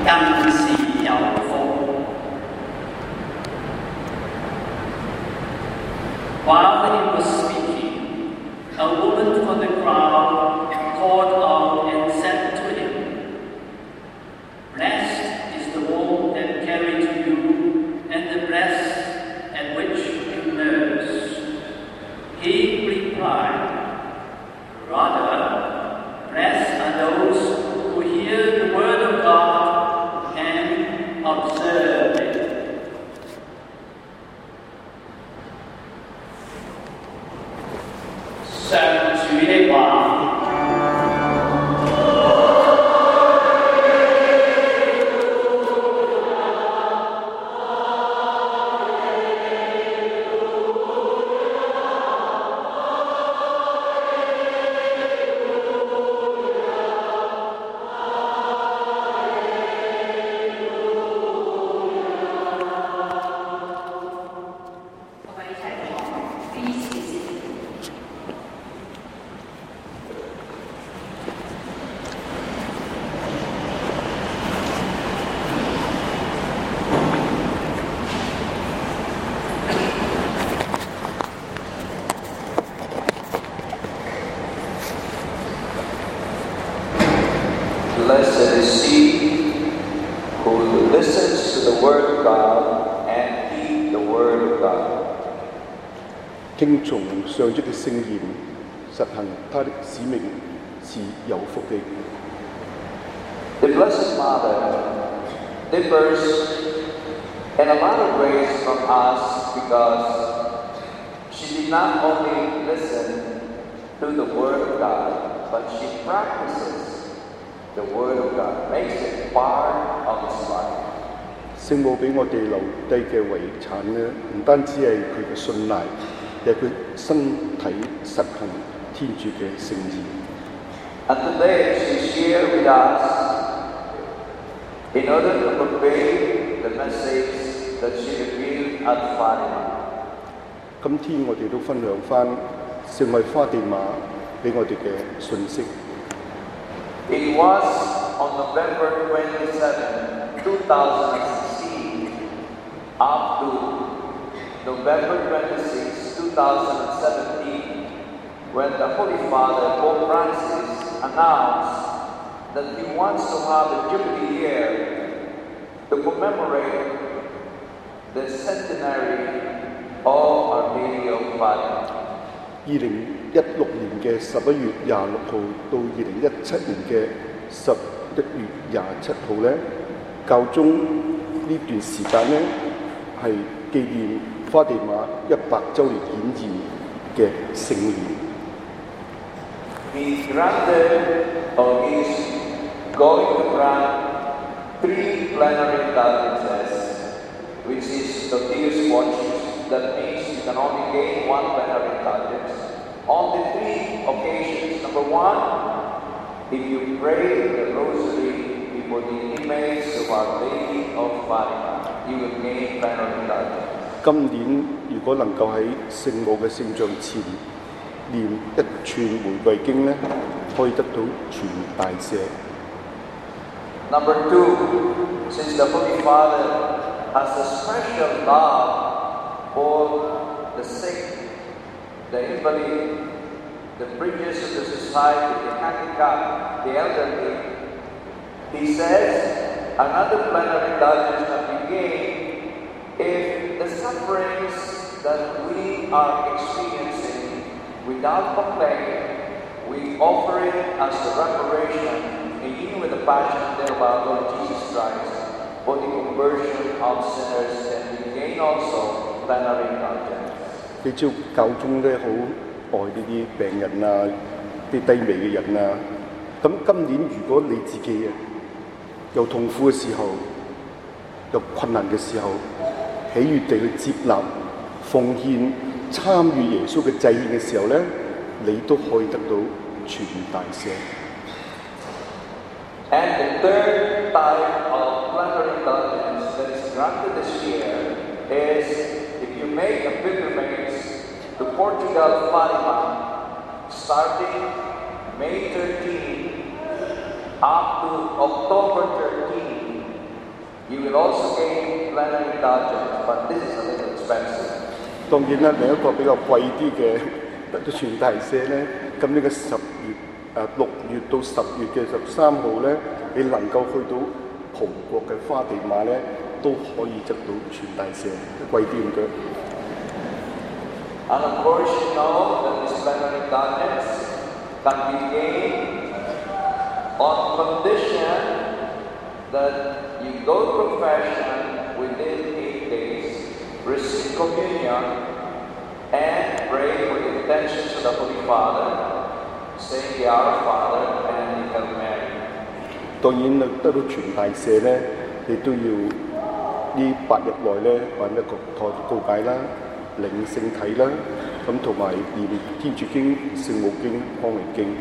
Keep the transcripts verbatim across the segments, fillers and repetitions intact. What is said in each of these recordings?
更是有福。While he was speaking, a woman from the crowd called out and said to him, "Blessed is the womb that carried you, and the breast at which you nurse." He replied, "Rather, blessed are those who hear the word of God and observe it." 上主的話。 Blessed is he who listens to the word of God and heed the word of God. 聽從上主嘅聖言，實行他的使命是有福的。 The Blessed Mother differs in a lot of ways from us because she did not only listen to the word of God, but she practices the word of God, makes it part of his life. 聖母俾我哋留低嘅遺產咧，唔單止係佢嘅信賴，亦係佢身體實行天主嘅聖意。 And today she's here with us in order to convey the message that she revealed at Fatima. 今天我哋都分享翻聖母花地瑪俾我哋嘅信息。 It was on November twenty-seventh, two thousand sixteen, up to November twenty-sixth, two thousand seventeen, when the Holy Father, Pope Francis, announced that he wants to have a jubilee year to commemorate the centenary of Our Lady of Fatima. 二零一六年嘅十一月廿六號到二零一七年嘅十一月廿七號咧，教宗呢段時間咧係紀念花地瑪一百週年顯現嘅聖年。 He granted or is going to grant three plenary indulgences, which is the Deus Watches. That means you can only gain one plenary indulgence on the three occasions. Number one, if you pray the rosary before the image of Our Lady of Fatima, you will gain plenary indulgence. 今年如果能夠喺聖母嘅聖像前念一串玫瑰經咧，可以得到全大赦。 Number two, since the Holy Father has a special love for the sick, the invalid, the bridges of the society, the handicapped, the elderly, he says another plenary indulgence can be gained if the sufferings that we are experiencing without complaint, we offer it as a reparation, beginning with the passion and death of our Lord Jesus Christ, for the conversion of sinners, and we gain also plenary indulgence. 你知道教宗咧好愛呢啲病人啊，啲低微嘅人啊。咁今年如果你自己啊有痛苦嘅時候，有困難嘅時候，喜悅地去接納、奉獻、參與耶穌嘅祭獻嘅時候咧，你都可以得到全大赦。 And the third type of plenary indulgence that is granted this year is if you make a pilgrimage to Portugal, Fatima, starting May thirteenth up to October thirteenth, will also gain plenary indulgence, but this is a little expensive. 當然啦，另一個比較貴啲嘅得咗傳大赦咧，咁呢個十月誒六月到十月嘅十三號咧，你能夠去到葡國嘅花地瑪咧，都可以得到傳大赦，貴啲咁多。 And of course, you know that this plenary indulgence can be gained on condition that you go to confession within eight days, receive communion, and pray for the intentions of the Holy Father, saying the Our Father and the Hail Mary. 當然得到傳大赦咧，你都要呢八日內咧揾一個台告解啦、領聖體啦，咁同埋念天主經、聖母經、康寧經。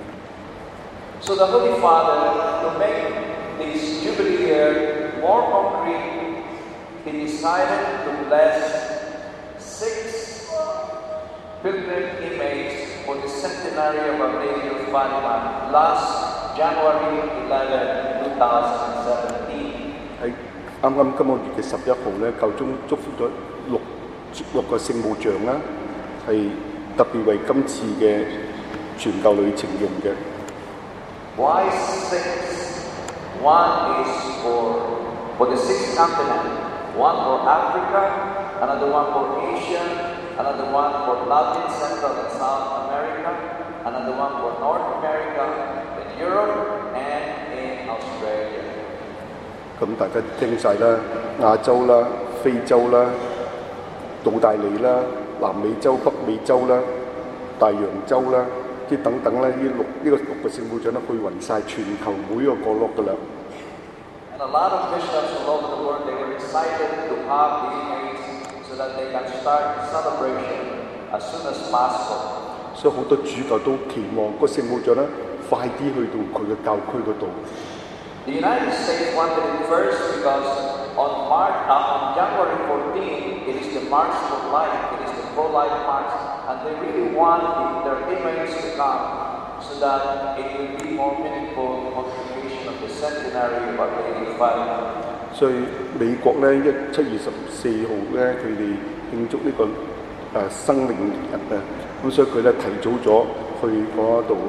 So the Holy Father, to make this Jubilee year more concrete, he decided to bless six pilgrim images for the centenary of Our Lady of Fatima last January eleventh, twenty seventeen. 喺啱啱今個月嘅十一號咧，教宗祝福咗六六個聖母像啦，係特別為今次嘅傳教旅程用嘅。 Why six? One is for for the sixth continent, one for Africa, another one for Asia, another one for Latin, Central and South America, another one for North America, in Europe and in Australia. 咁大家聽晒啦，亞洲啦、非洲啦、澳大利啦、南美洲、北美洲啦、大洋洲啦，即等等咧，呢六呢、這個六個聖母像咧，去勻晒全球每一個角落噶啦。 And a lot of bishops all over the world, they were excited to have the image so that they can start celebration as soon as possible. 所以好多主教都期望個聖母像咧，快啲去到佢嘅教區嗰度。 The United States wanted it first because on March, uh, on January fourteenth, it is the March for Life, it is the pro-life march, and they really want their image to come so that it will be more meaningful contribution of the centenary of Our Lady of Fatima. 所以美國咧一七月十四號咧，佢哋慶祝呢、這個誒、呃、生命日啊，咁所以佢咧提早咗去嗰度。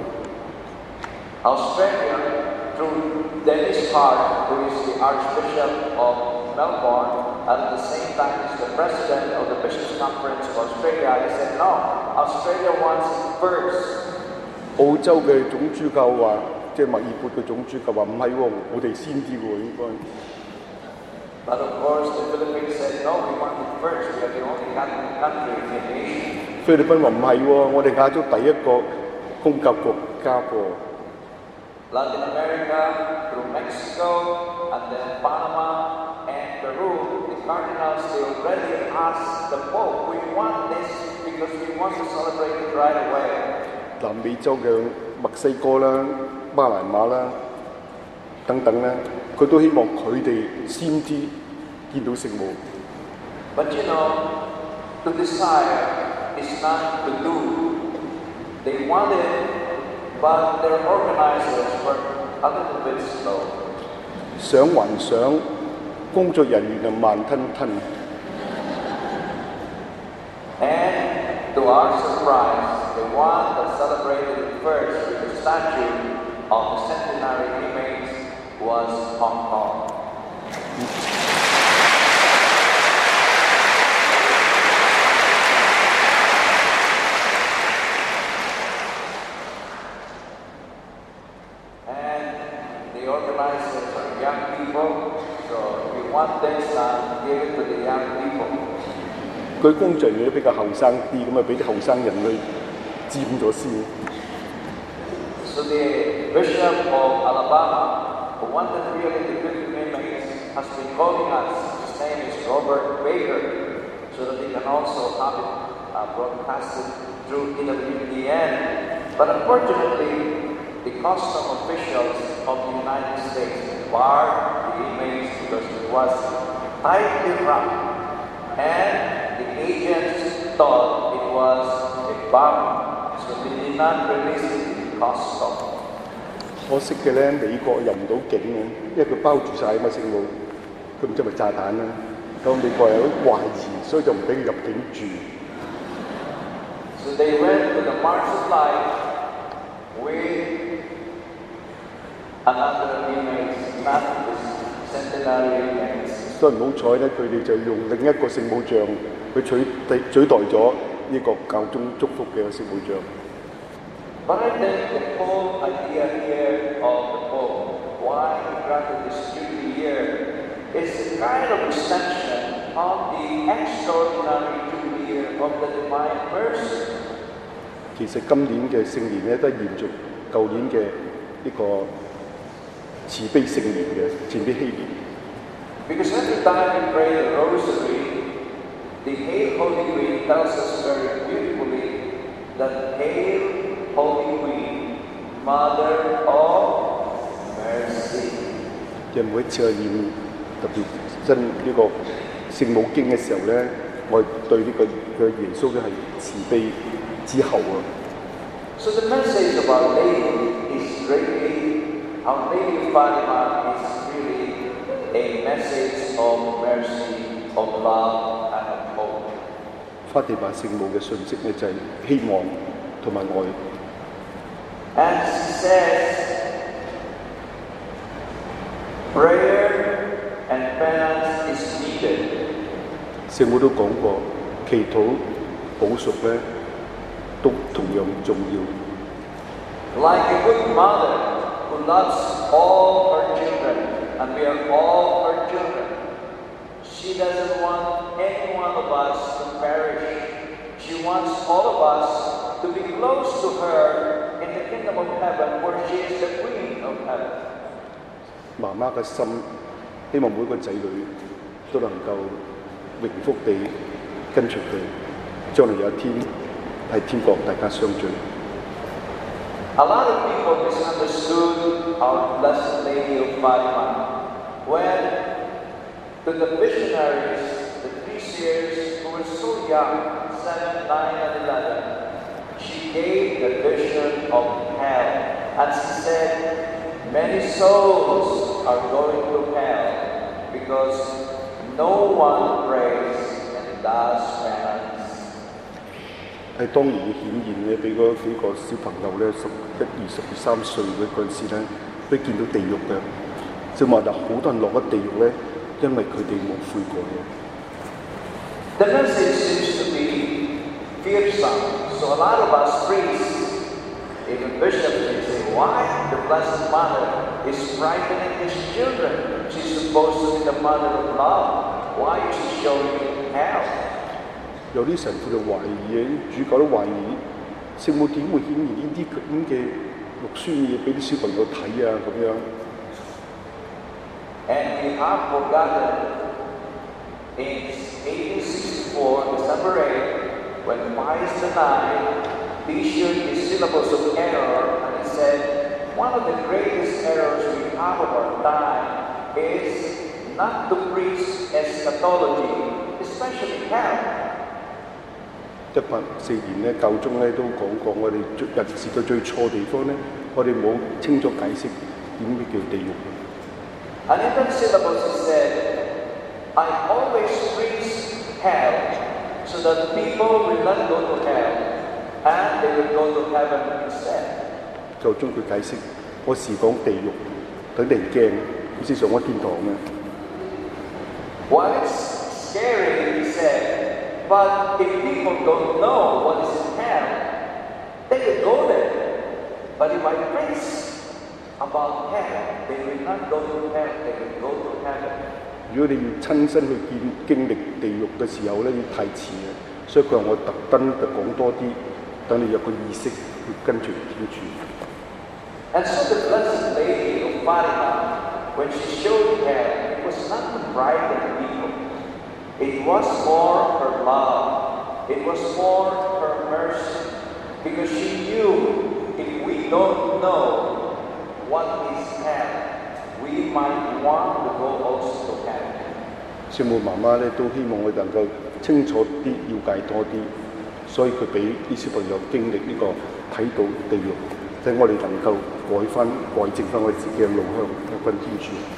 Australia, through Dennis Hart, who is the Archbishop of Melbourne, and at the same time is the President of the Bishops' Conference of Australia, he said, no, Australia wants it first. 澳洲嘅總主教話，即係墨爾本嘅總主教話唔係喎，我哋先啲喎應該。 But of course, the Philippines said, no, we want it first. We are the only Catholic country in Asia. 菲律賓話唔係喎，我哋亞洲第一個公教國家喎。 Latin America, through Mexico, and then Panama and Peru, the cardinals, they already asked the Pope, we want this because we want to celebrate it right away. 南美洲嘅墨西哥啦、巴拿馬啦等等咧，佢都希望佢哋先啲見到聖母。 But you know, to desire is not to do. They want it, but their organizers were a little bit slow. 想還想，工作人員就慢吞吞。 And to our surprise, the one that celebrated it first with the statue of the centenary image was Hong Kong. And the organizers are young people, so if you want this done, give it to the young people. 佢工作人員都比較後生啲，咁啊俾啲後生人去佔咗先。 So the Bishop of Alabama, who wanted really the good image, has been calling us. His name is Robert Baker, so that he can also have it uh, broadcasted through E W T N. But unfortunately, the custom officials of the United States barred the image because it was tightly wrapped, and the agents thought it was a bomb, so they did not release it in custom. 可惜嘅咧，美國入唔到境嘅，因為佢包住晒啊嘛聖母。 咁即係咪炸彈啦？咁美國有懷疑，所以就唔俾佢入境住。 So they went to the March of Life with another image, not the centenary image. 所以唔好彩咧，佢哋就用另一個聖母像去取代取代咗呢個教宗祝福嘅聖母像。 But I think the whole idea here of the Pope, why he granted this Jubilee year, is a kind of extension of the extraordinary Jubilee year of the Divine Mercy. 其實今年嘅聖年咧，都係延續舊年嘅呢個慈悲聖年嘅慈悲禧年。 Because every time we pray the Rosary, the Hail Holy Queen tells us very beautifully that Hail Holy Queen, Mother of Mercy. 即係每一次去念特別真呢個聖母經嘅時候咧，我對呢個嘅耶穌都係慈悲之後啊。 So the message of Our Lady is really, Our Lady of Fatima is really a message of mercy, of love, and of hope. 花地瑪聖母嘅訊息咧就係希望同埋愛。 And she says, prayer and penance is needed. 聖母都講過，祈禱補贖咧都同樣重要。 Like a good mother who loves all her children, and we are all her children, she doesn't want any one of us to perish. She wants all of us to be close to her in the kingdom of heaven, where she is the Queen of heaven. 媽媽嘅心希望每個仔女都能夠榮福地跟隨佢，將來有一天喺天國大家相聚。 A lot of people misunderstood our Blessed Lady of Fatima when to the missionaries, the three seers who were so young, seven, nine, and eleven, she gave the vision of hell, and she said, many souls are going to hell because no one prays and does penance. 喺當年嘅顯現咧，俾嗰幾個小朋友咧，十一、二、十二、三歲嘅嗰陣時咧，都見到地獄嘅，就話嗱，好多人落咗地獄咧，因為佢哋冇悔過嘅。 The message seems to be fearsome, so a lot of us priests, even bishops, they say, why the Blessed Mother is frightening his children? She's supposed to be the mother of love. Why is she showing hell? 有啲神父就懷疑嘅，主教都懷疑聖母點會顯現呢啲咁嘅肉酸嘢俾啲小朋友睇啊咁樣。 And we have forgotten in eighteen sixty-four, December eighth, when Pius the ninth issued his syllabus of error, and he said, one of the greatest errors we have of our time is not to preach eschatology, especially hell. 一八四年咧，教宗咧都講過，我哋人事嘅最錯地方咧，我哋冇清楚解釋點咩叫地獄。 And in that syllabus he said, I always preach hell so that people will not go to hell and they will go to heaven instead. 教宗佢解釋，我時講地獄，等人驚，好似上咗天堂嘅。 While it's scary, he said, but if people don't know what is in hell, they will go there. But if I preach about hell, they will not go to hell, they will go to heaven. 如果你要親身去見經歷地獄嘅時候咧，要太遲啦。所以佢話我特登就講多啲，等你有個意識去跟住天主。 And so the Blessed Lady of Fatima, when she showed hell, it was not to frighten people. It was for her love. It was for her mercy. Because she knew if we don't know what is hell, we might want to go also to heaven. 聖母媽媽咧都希望我哋能夠清楚啲、了解多啲，所以佢俾啲小朋友經歷呢、這個睇到地獄，使我哋能夠改翻、改正翻我哋自己嘅路向，跟天主。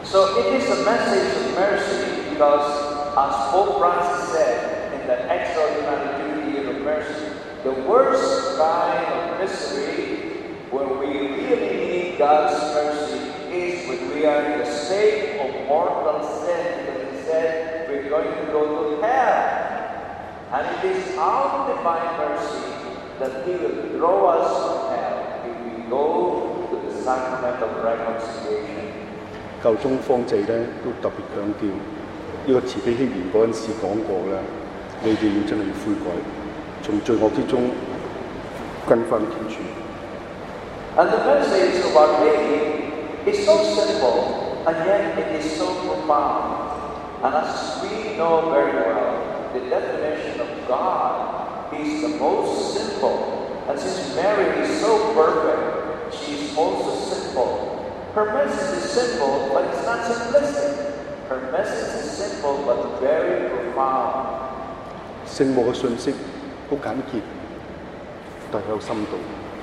So it is a message of mercy because, as Pope Francis said in the extraordinary duty year of mercy, the worst kind of misery where we really need God's mercy is when we are in a state of mortal sin, because he said we're going to go to hell. And it is our divine mercy that he will draw us from hell if we go to the sacrament of reconciliation. 教宗方濟咧都特別強調，呢、這個慈悲禧年嗰陣時講過啦，你哋要真係要悔改，從罪惡之中跟翻天主。 And the message of Our Lady is so simple, and yet it is so profound. And as we know very well, the definition of God is the most simple. And since Mary is so perfect, she is also simple. Her message is simple, but it's not simplistic. Her message is simple, but very profound. 聖母嘅信息好簡潔，但係有深度。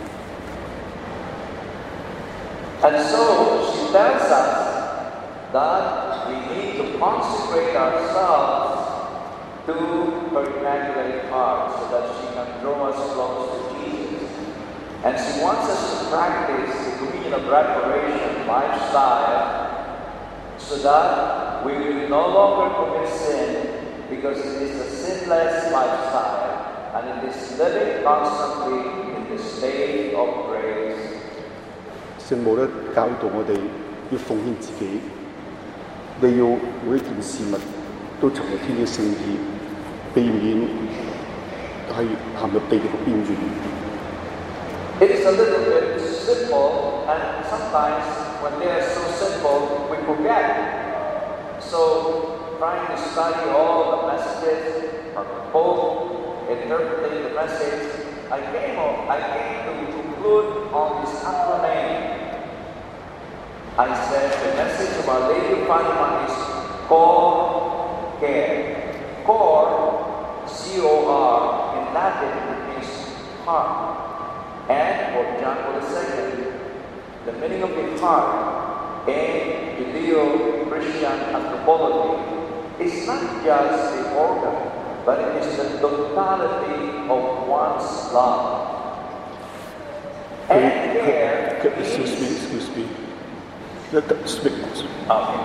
And so she tells us that we need to consecrate ourselves to her Immaculate Heart so that she can draw us close to Jesus. And she wants us to practice the communion of reparation lifestyle so that we will no longer commit sin, because it is a sinless lifestyle and it is living constantly in the state of grace. 聖母咧教導我哋要奉獻自己，你要每一件事物都尋求天主聖意，避免係陷入地獄嘅邊緣。 It is a little bit simple, and sometimes when they are so simple, we forget. So, trying to study all the messages from the Pope, interpreting the message, I came, I came to conclude on this acronym. I said the message of Our Lady of Fatima is cor care. Cor, C O R, in Latin means heart. And for John Paul the Second, the meaning of the heart in Judeo-Christian anthropology is not just the organ, but it is the totality of one's love. And care Excuse me, excuse me. Let us speak. Okay.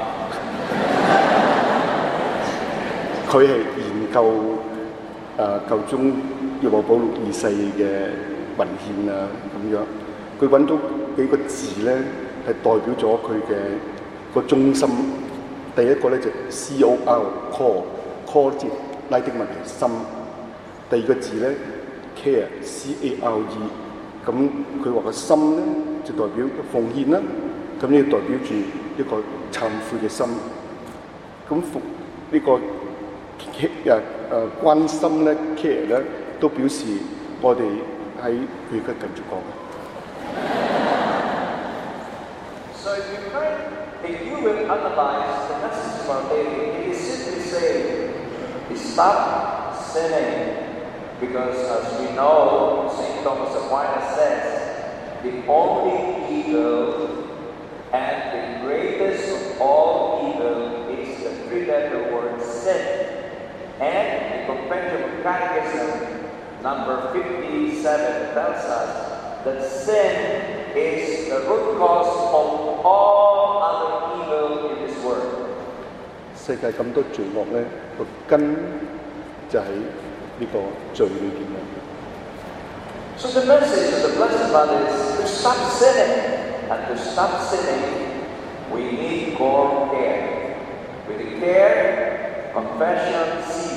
佢係研究誒舊宗若望保祿二世嘅文獻啊咁樣，佢揾到幾個字咧係代表咗佢嘅個中心。第一個咧就 C O R core core 字拉丁文係心，第二個字咧 care C A R E， 咁佢話個心咧就代表奉獻啦，咁呢代表住一個懺悔嘅心。咁服呢個誒誒關心咧 care 咧都表示我哋喺佢嘅繼續講。 So if you try, if you will analyze the message of Our Lady, it is simply saying, stop sinning, because as we know, Saint Thomas Aquinas says, the only evil and the greatest of all evil is the three-letter word sin. And the Compendium of Catechism, number fifty-seven, tells us that sin is the root cause of all other evil in this world. 世界咁多罪惡咧，個根就喺呢個罪裏邊啦。 So the message of the Blessed Mother is to stop sinning, and to stop sinning, we need core care. With the care, confession, C.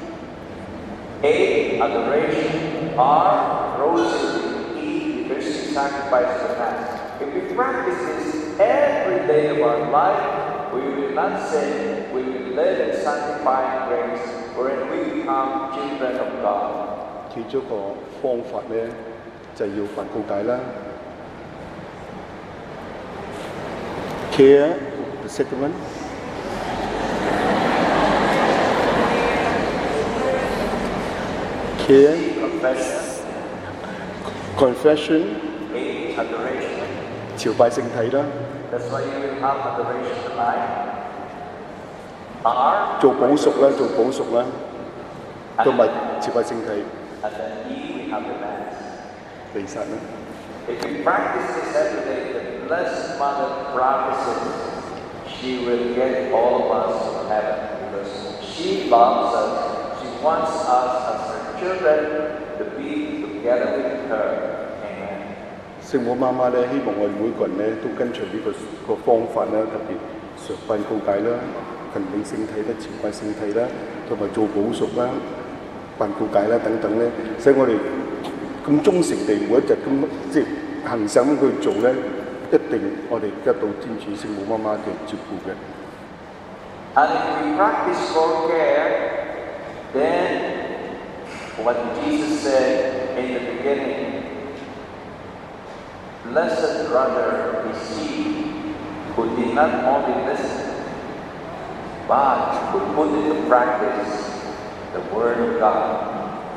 A, adoration. R, rosary. E, Eucharistic sacrifice of the Mass. If we practice this every day of our life, we will not sin, we will live in sanctifying grace, wherein we become children of God. 其中一個方法咧，就係、要犯告解啦。Care, the second one. Care, Confession. confession, A, adoration. 朝拜聖體啦。 That's why you will have adoration tonight. R 做補贖啦，做補贖啦，同埋接拜聖體 and then E we have the Mass. 彌撒啦。 If we practice this every day, the Blessed Mother promises she will get all of us to heaven because she loves us. She wants us as her children to be together with her. Amen. 聖母媽媽咧，希望我哋每個人咧都跟隨呢、這個個方法啦，特別常辦告解啦、勤領聖體啦、朝拜聖體啦，同埋做補贖啦、辦告解啦等等咧，使我哋咁忠誠地每一日咁即係行實咁去做咧，一定我哋得到天主聖母媽媽嘅照顧嘅。 And if we practice for care, then what Jesus said in the beginning, blessed brother is he who did not only listen, but who put into practice the word of God.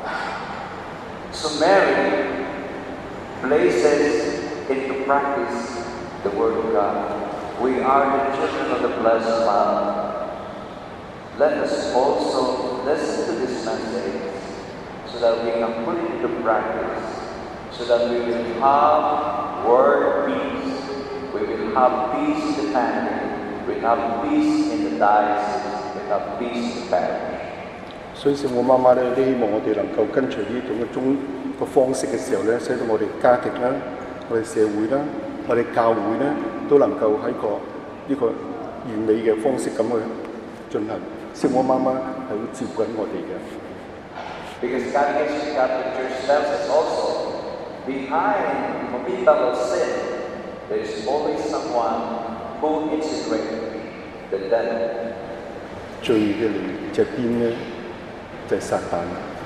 So Mary places into practice the word of God. We are the children of the Blessed Mother. Let us also listen to this message so that we can put it into practice, so that we will have word peace, we will have peace in the family, we will have peace in the diocese, we will have peace in the parish. 所以聖母媽媽咧，都希望我哋能夠跟隨呢種嘅宗個方式嘅時候咧，使到我哋家庭啦、我哋社會啦、我哋教會咧，都能夠喺個呢個完美嘅方式咁去進行。聖母媽媽係會接緊我哋嘅。 Because Catechism Catholic Church tells us also, behind committal of sin, there is always someone who insinuates the devil. 罪嘅靈隻邊咧，就係撒旦。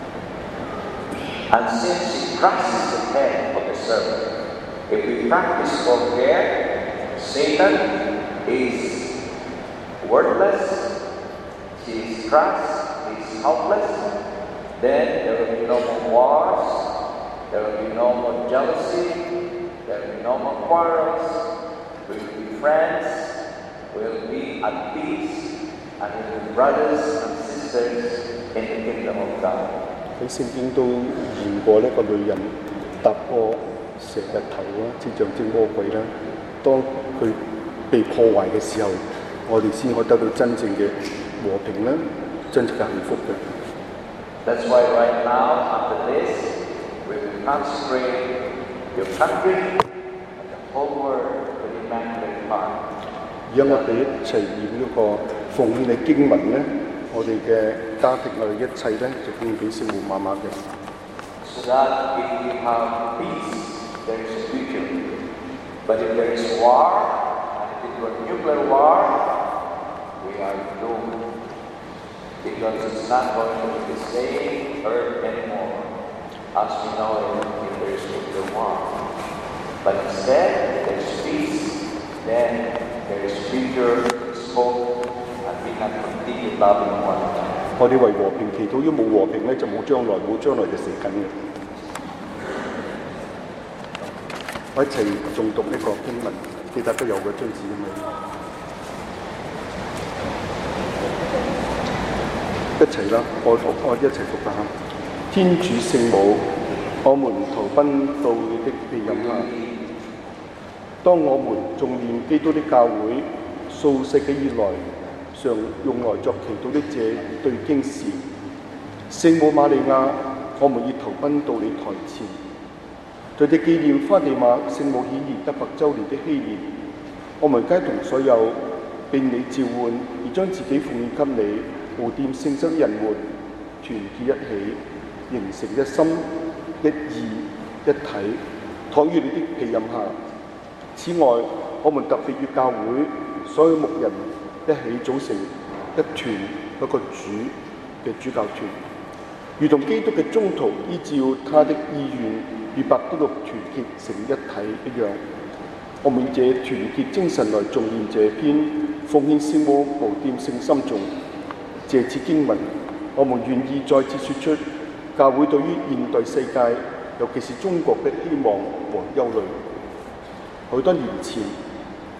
And since he crushes the head of the serpent, if we practice for care, Satan is worthless, he is crushed, he is helpless, then there will be no more wars, there will be no more jealousy, there will be no more quarrels, we will be friends, we will be at peace, and we will be brothers and sisters in the kingdom of God. 喺聖經都言過呢個女人踏過蛇嘅頭啦，即象徵魔鬼啦。當佢被破壞嘅時候，我哋先可以得到真正嘅和平啦，真正嘅幸福嘅。 That's why right now, after this, we will consecrate your country and the whole world to the Immaculate Heart. 而家我哋一齊念嗰個奉獻嘅經文咧，我哋嘅家庭我哋一切咧就奉獻俾聖母媽媽嘅。 So that if we have peace, there is a future. But if there is war, and if it were nuclear war, we are doomed. Because it's not going to be the same earth anymore as we know it if there is nuclear war. But instead, there is peace, then there is future, there is hope, and we can continue loving one another. 我哋為和平祈禱，如果冇和平咧，就冇將來，冇將來就死緊嘅。我一齊誦讀呢個經文，記得都有嘅張紙咁樣。一齊啦，我我一齊讀啦嚇。天主聖母，我們投奔到你的庇蔭下。當我們重念基督的教會數世紀以來常用來作祈禱的這對經事，聖母瑪利亞，我們已投奔到你台前。在這紀念花地瑪聖母顯現得百週年的禧年，我們皆同所有被你召喚而將自己奉獻給你，無玷聖身人們團結一起，形成一心一意一體，躺於你的庇蔭下。此外，我們特別與教會所有牧人一起組成一團嗰個主嘅主教團，如同基督嘅宗徒依照他的意願與伯多祿團結成一體一樣。我們以這團結精神來重念這篇奉獻聖母無玷聖心頌。借此經文，我們願意再次說出教會對於現代世界，尤其是中國的希望和憂慮。好多年前，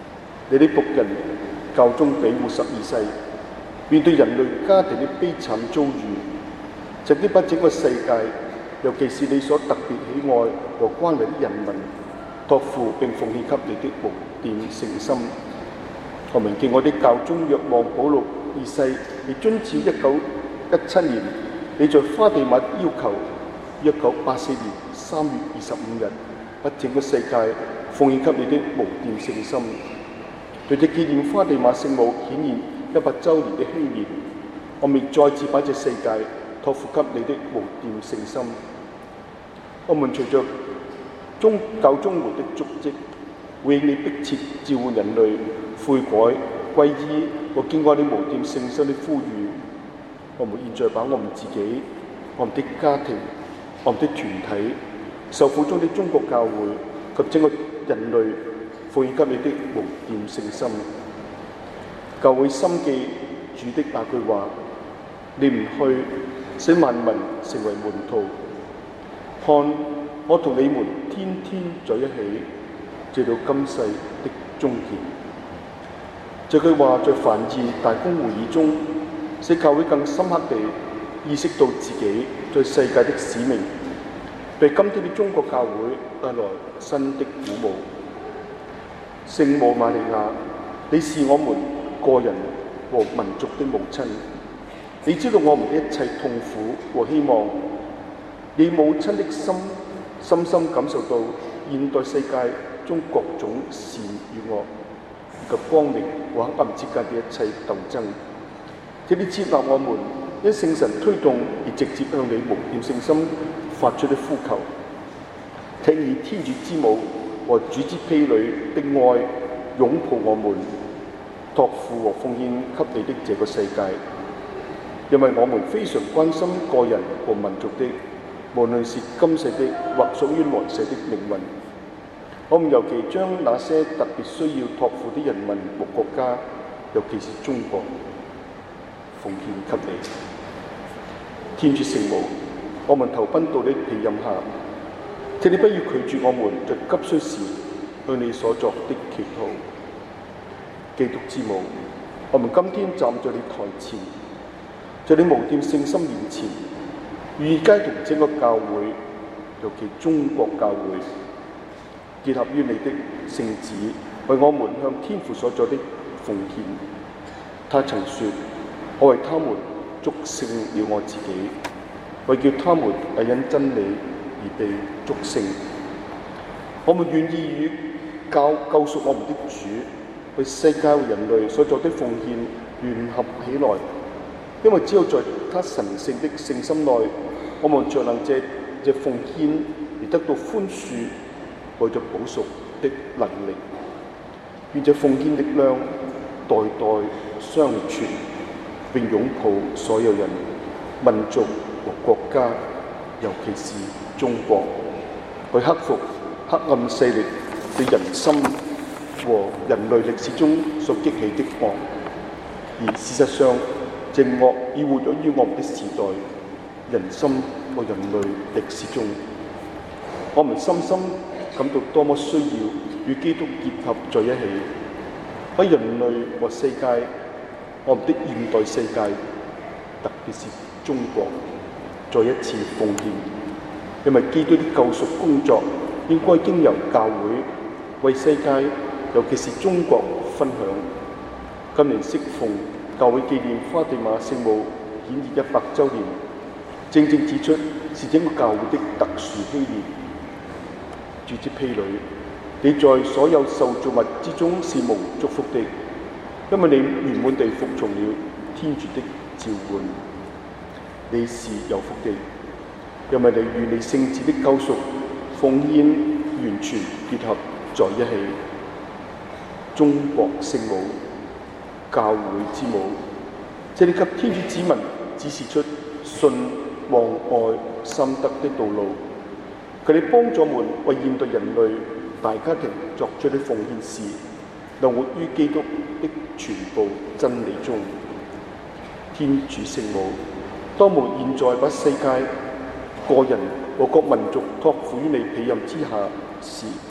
你的僕人教宗庇護十二世面對人類家庭的悲慘遭遇，曾經把整個世界，尤其是你所特別喜愛和關懷的人民，託付並奉獻給你的無玷聖心。我們敬愛的教宗若望保祿二世，亦遵照一九一七年你在花地瑪要求，一九八四年三月二十五日，把整個世界奉獻給你的無玷聖心。對這紀念花地瑪聖母顯現一百週年的禧年，我們再次把這世界託付給你的無玷聖心。我們隨着宗教宗會的足跡，回應你迫切召喚人類悔改、歸依和敬愛你無玷聖心的呼籲。我們現在把我們自己、我們的家庭、我們的團體、受苦中的中國教會及整個人類奉獻給你的無玷聖心。教會深記主的那句話：你唔去，使萬民成為門徒。看，我同你們天天在一起，直到今世的終結。這句話在梵二大公會議中，使教會更深刻地意識到自己在世界的使命，對今天的中國教會帶來新的鼓舞。聖母瑪利亞，你是我們個人和民族的母親，你知道我們的一切痛苦和希望。你母親的心深深感受到現代世界中各種善與惡以及光明和黑暗之間的一切鬥爭。這啲接納我們因聖神推動而直接向你無玷聖心發出的呼求，聽以天主之母和主之婢女的愛擁抱我們，託付和奉獻給你的這個世界。因為我們非常關心個人和民族的，無論是今世的或屬於來世的命運。我們尤其將那些特別需要託付的人民和國家，尤其是中國，奉獻給你。天主聖母，我們投奔到你庇蔭下，請你不要拒絕我們在急需時向你所作的祈禱。基督之母，我們今天站在你台前，在你無玷聖心面前，願意偕同整個教會，尤其中國教會，結合於你的聖子，為我們向天父所作的奉獻。他曾說：我為他們祝聖了我自己，為叫他們也因真理而被祝聖。我們願意與教救贖我們的主，為世界和人類所作的奉獻聯合起來，因為只有在他神聖的聖心內，我們才能借這奉獻而得到寬恕或者補贖的能力。願這奉獻力量代代相傳，並擁抱所有人、民族和國家，尤其是中國，去克服黑暗勢力對人心和人類歷史中所激起的惡。而事實上，這惡已活躍於我們的時代、人心和人類歷史中。我們深深感到多麼需要與基督結合在一起，為人類和世界，我們的現代世界，特別是中國，再一次奉獻。因為基督的救贖工作應該經由教會為世界，尤其是中國分享。今年適逢教會紀念花地瑪聖母顯現一百週年，正正指出是整個教會的特殊禧年。主之婢女，你在所有受造物之中是無祝福的，因為你圓滿地服從了天主的召喚。你是有福的，因為你與你聖子的救贖奉獻完全結合在一起。中國聖母，教會之母，這你給天主子民指示出信望愛心德的道路。佢哋幫助我們為現代人類大家庭作出的奉獻時，能活於基督的全部真理中。天主聖母，當我們現在把世界、個人和各民族託付於你庇蔭之下時，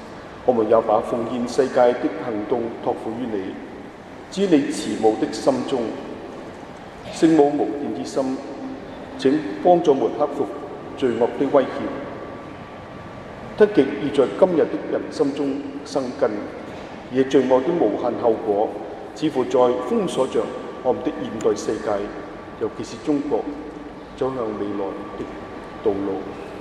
我們也把奉獻世界的行動託付於你，知你慈母的心中。聖母無玷之心，請幫助我們克服罪惡的威脅。得極已在今日的人心中生根，而罪惡的無限後果，似乎在封鎖着我們的現代世界，尤其是中國走向未來的道路。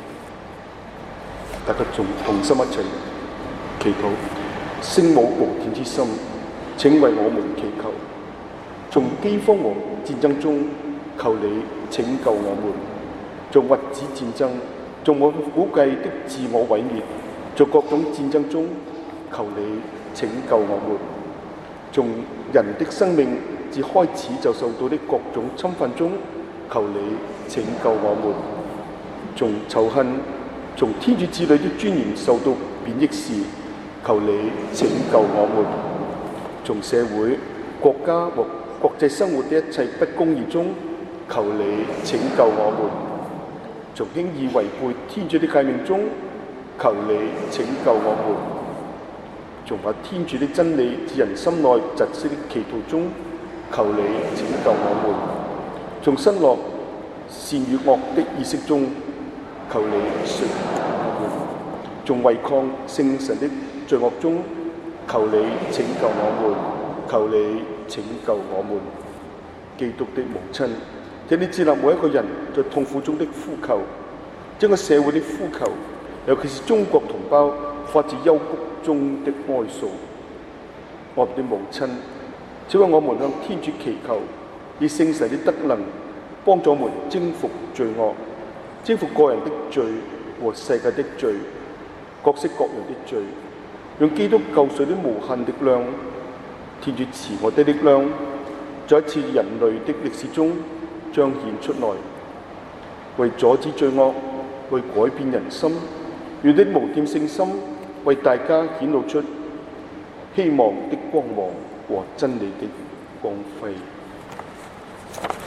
大家仲同心一齊祈禱，聖母無玷之心，請為我們祈求。從饑荒和戰爭中，求你拯救我們；從核子戰爭，從我估計的自我毀滅，在各種戰爭中，求你拯救我們；從人的生命自開始就受到的各種侵犯中，求你拯救我們；從仇恨、從天主子女的尊嚴受到貶抑時，求你拯救我們；從社會、國家和國際生活的一切不公義中，求你拯救我們；從輕易違背天主的誡命中，求你拯救我們；從把天主的真理至人心內窒息的歧途中，求你拯救我們；從失落善與惡的意識中，求你説服我們；從違抗聖神的罪惡中，求你拯救我們。求你拯救我們，基督的母親，請你接納每一個人在痛苦中的呼求，整個社會的呼求，尤其是中國同胞發自幽谷中的哀訴。我們的母親，請為我們向天主祈求，以聖神的德能幫助我們征服罪惡，征服個人的罪和世界的罪，各式各樣的罪，用基督救贖的無限力量。天主慈愛的力量，在一次人類的歷史中彰顯出來，為阻止罪惡，為改變人心，願的無玷聖心為大家顯露出希望的光芒和真理的光輝。